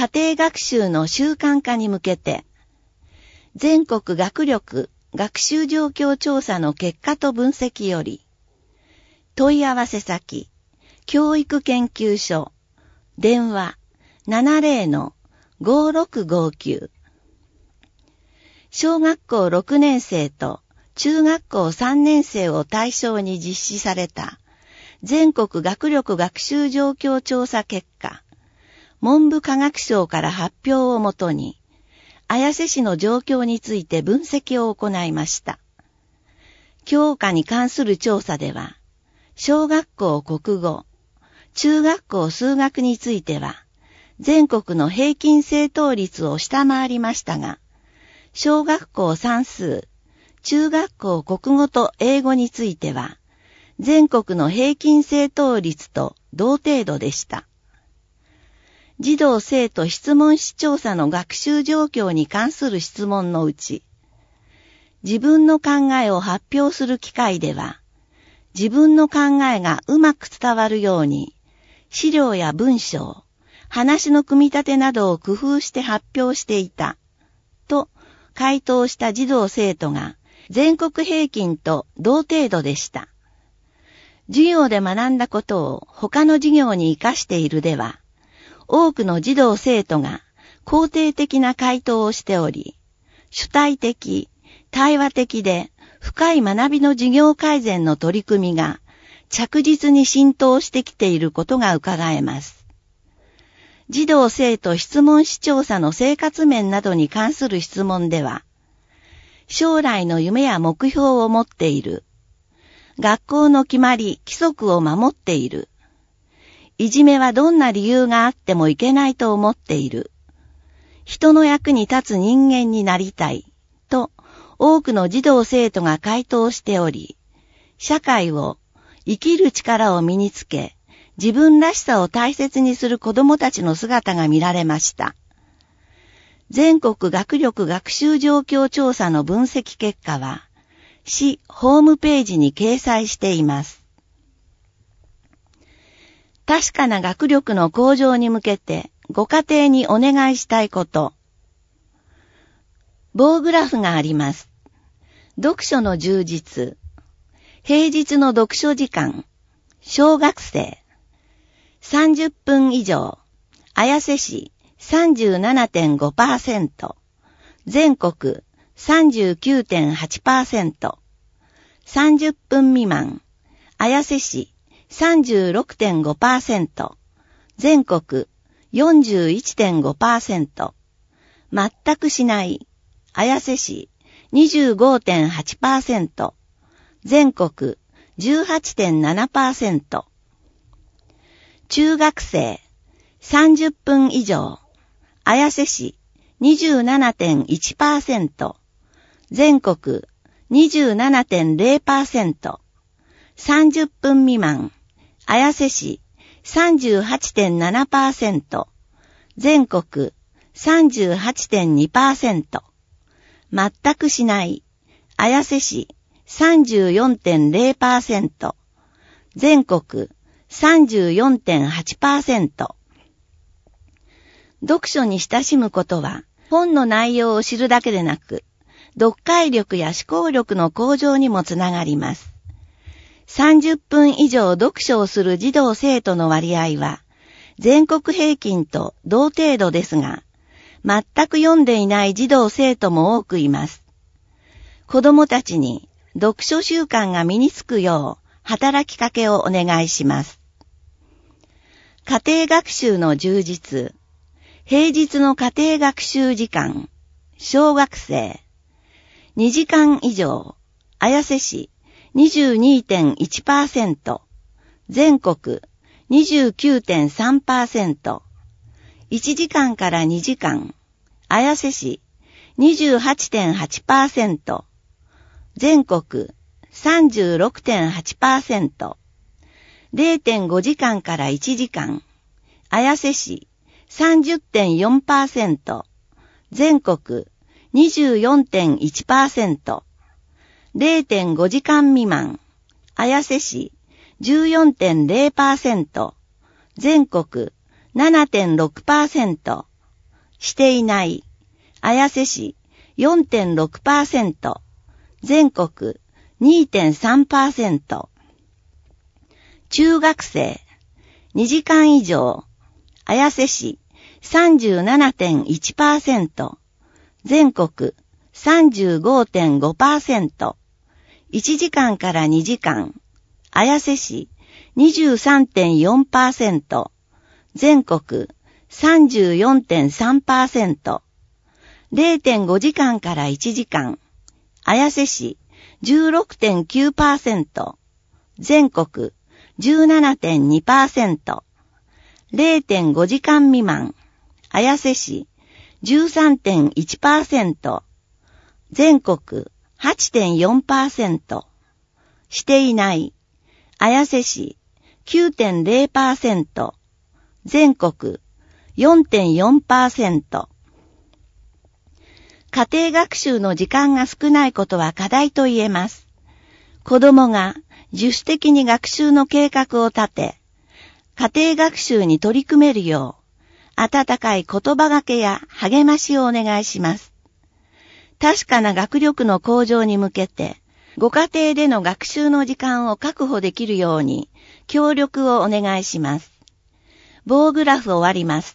家庭学習の習慣化に向けて、全国学力学習状況調査の結果と分析より、問い合わせ先、教育研究所、電話 70-5659。小学校6年生と中学校3年生を対象に実施された全国学力学習状況調査結果、文部科学省から発表をもとに、綾瀬市の状況について分析を行いました。教科に関する調査では、小学校国語、中学校数学については、全国の平均正答率を下回りましたが、小学校算数、中学校国語と英語については、全国の平均正答率と同程度でした。児童生徒質問紙調査の学習状況に関する質問のうち、自分の考えを発表する機会では、自分の考えがうまく伝わるように、資料や文章、話の組み立てなどを工夫して発表していた、と回答した児童生徒が全国平均と同程度でした。授業で学んだことを他の授業に活かしているでは、多くの児童生徒が肯定的な回答をしており、主体的、対話的で深い学びの授業改善の取り組みが着実に浸透してきていることが伺えます。児童生徒質問紙調査の生活面などに関する質問では、将来の夢や目標を持っている、学校の決まり、規則を守っている、いじめはどんな理由があってもいけないと思っている、人の役に立つ人間になりたい、と多くの児童生徒が回答しており、社会を生きる力を身につけ、自分らしさを大切にする子どもたちの姿が見られました。全国学力学習状況調査の分析結果は、市ホームページに掲載しています。確かな学力の向上に向けてご家庭にお願いしたいこと。棒グラフがあります。読書の充実。平日の読書時間。小学生。30分以上。綾瀬市 37.5%。全国 39.8%。30分未満。綾瀬市 36.5%。全国 41.5%。全くしない。綾瀬市 25.8%。全国 18.7%。中学生30分以上。綾瀬市 27.1%。全国 27.0%。30分未満。綾瀬市 38.7%。全国 38.2%。全くしない。綾瀬市 34.0%。全国 34.8%。読書に親しむことは、本の内容を知るだけでなく、読解力や思考力の向上にもつながります。30分以上読書をする児童生徒の割合は、全国平均と同程度ですが、全く読んでいない児童生徒も多くいます。子どもたちに読書習慣が身につくよう働きかけをお願いします。家庭学習の充実。平日の家庭学習時間。小学生。2時間以上。綾瀬市 22.1%。全国 29.3%。1時間から2時間。綾瀬市 28.8%。全国 36.8%。0.5 時間から1時間。綾瀬市 30.4%。全国 24.1%。0.5 時間未満。綾瀬市 14.0%。全国 7.6%。 していない。綾瀬市 4.6%、全国 2.3%。中学生、2時間以上、綾瀬市 37.1%、全国 35.5%。1時間から2時間、綾瀬市 23.4%、全国 34.3%。0.5 時間から1時間、綾瀬市 16.9%、全国 17.2%。0.5 時間未満、綾瀬市 13.1%、全国 8.4%。していない、綾瀬市 9.0%、全国 4.4%。家庭学習の時間が少ないことは課題と言えます。子供が自主的に学習の計画を立て、家庭学習に取り組めるよう、温かい言葉がけや励ましをお願いします。確かな学力の向上に向けて、ご家庭での学習の時間を確保できるように、協力をお願いします。棒グラフ終わります。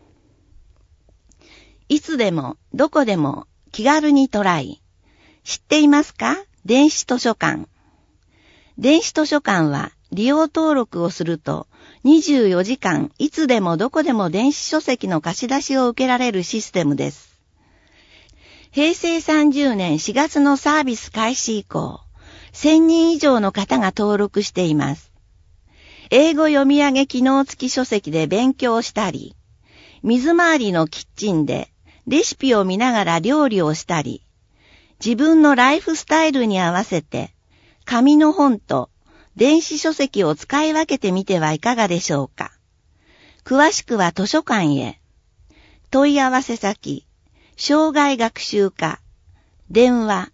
いつでも、どこでも、気軽にトライ。知っていますか？電子図書館。電子図書館は、利用登録をすると、24時間、いつでもどこでも電子書籍の貸し出しを受けられるシステムです。平成30年4月のサービス開始以降、1000人以上の方が登録しています。英語読み上げ機能付き書籍で勉強したり、水回りのキッチンでレシピを見ながら料理をしたり、自分のライフスタイルに合わせて、紙の本と電子書籍を使い分けてみてはいかがでしょうか。詳しくは図書館へ。問い合わせ先、障害学習課、電話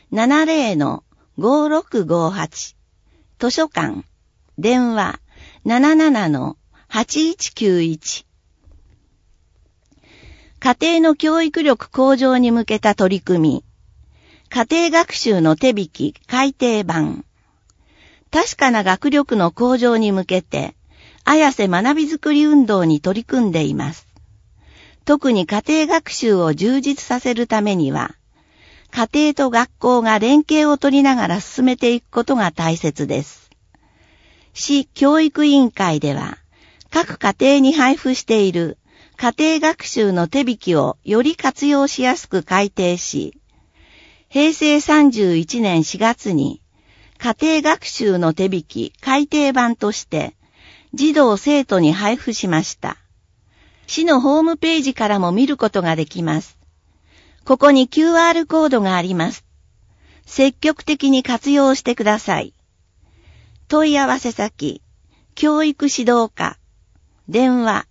70-5658、図書館、電話 77-8191。家庭の教育力向上に向けた取り組み、家庭学習の手引き改訂版。確かな学力の向上に向けて、綾瀬学びづくり運動に取り組んでいます。特に家庭学習を充実させるためには、家庭と学校が連携を取りながら進めていくことが大切です。市教育委員会では、各家庭に配布している家庭学習の手引きをより活用しやすく改訂し、平成31年4月に家庭学習の手引き改訂版として児童生徒に配布しました。市のホームページからも見ることができます。ここに QR コードがあります。積極的に活用してください。問い合わせ先、教育指導課、電話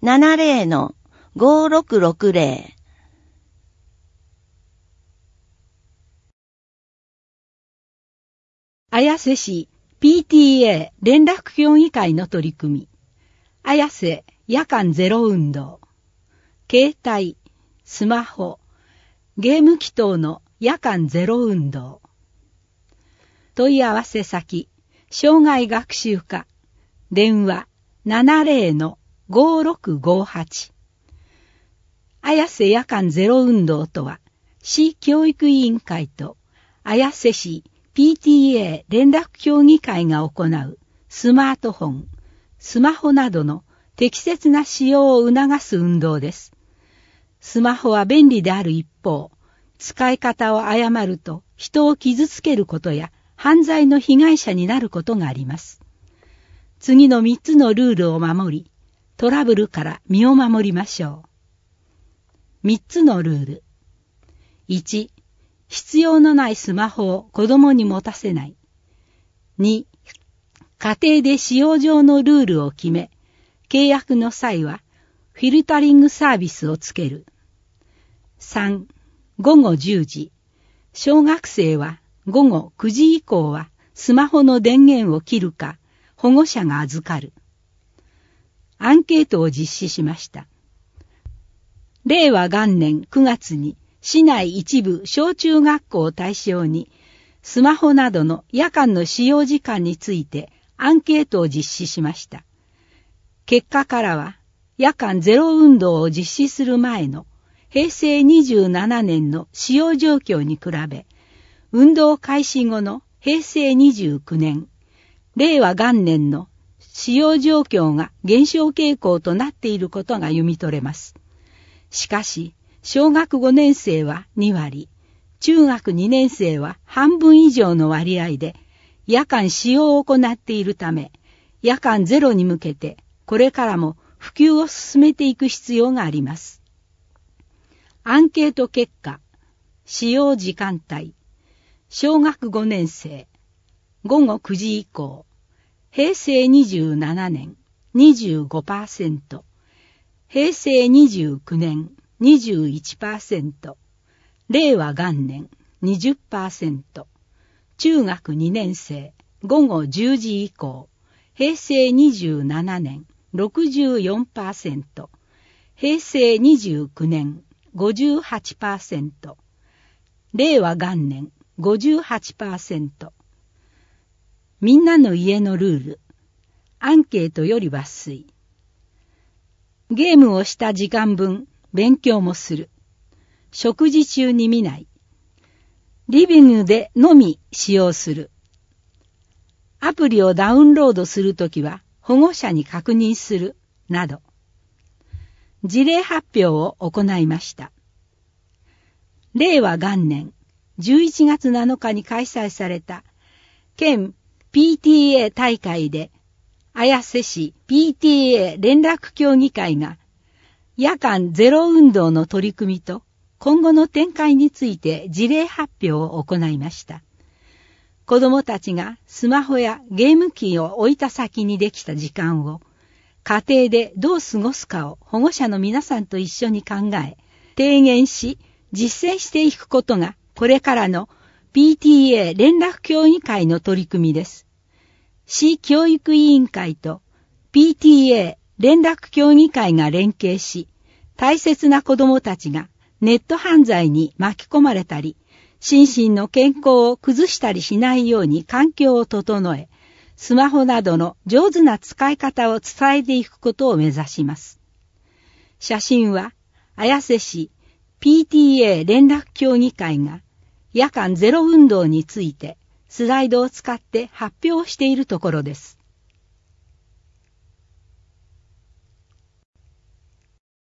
70-5660。 綾瀬市 PTA 連絡協議会の取り組み。綾瀬夜間ゼロ運動。携帯、スマホ、ゲーム機等の夜間ゼロ運動。問い合わせ先、障害学習課、電話 70-5658。綾瀬夜間ゼロ運動とは、市教育委員会と綾瀬市 PTA 連絡協議会が行うスマートフォン、スマホなどの適切な使用を促す運動です。スマホは便利である一方、使い方を誤ると人を傷つけることや犯罪の被害者になることがあります。次の3つのルールを守り、トラブルから身を守りましょう。3つのルール。1、必要のないスマホを子供に持たせない。2、家庭で使用上のルールを決め、契約の際はフィルタリングサービスをつける。3、午後10時。小学生は午後9時以降はスマホの電源を切るか保護者が預かる。アンケートを実施しました。 令和元年9月に市内一部小中学校を対象にスマホなどの夜間の使用時間についてアンケートを実施しました。結果からは夜間ゼロ運動を実施する前の平成27年の使用状況に比べ、運動開始後の平成29年、令和元年の使用状況が減少傾向となっていることが読み取れます。しかし、小学5年生は2割、中学2年生は半分以上の割合で夜間使用を行っているため、夜間ゼロに向けてこれからも普及を進めていく必要があります。アンケート結果、使用時間帯、小学5年生、午後9時以降、平成27年 25%、平成29年 21%、令和元年 20%、中学2年生、午後10時以降、平成27年 64%、平成29年 58%、令和元年 58%。みんなの家のルール。アンケートより抜粋。ゲームをした時間分、勉強もする。食事中に見ない。リビングでのみ使用する。アプリをダウンロードするときは保護者に確認する。など。事例発表を行いました。令和元年11月7日に開催された県PTA 大会で綾瀬市 PTA 連絡協議会が夜間ゼロ運動の取り組みと今後の展開について事例発表を行いました。子どもたちがスマホやゲーム機を置いた先にできた時間を家庭でどう過ごすかを保護者の皆さんと一緒に考え、提言し実践していくことがこれからの PTA 連絡協議会の取り組みです。市教育委員会と PTA 連絡協議会が連携し、大切な子どもたちがネット犯罪に巻き込まれたり、心身の健康を崩したりしないように環境を整え、スマホなどの上手な使い方を伝えていくことを目指します。写真は綾瀬市 PTA 連絡協議会が夜間ゼロ運動についてスライドを使って発表しているところです。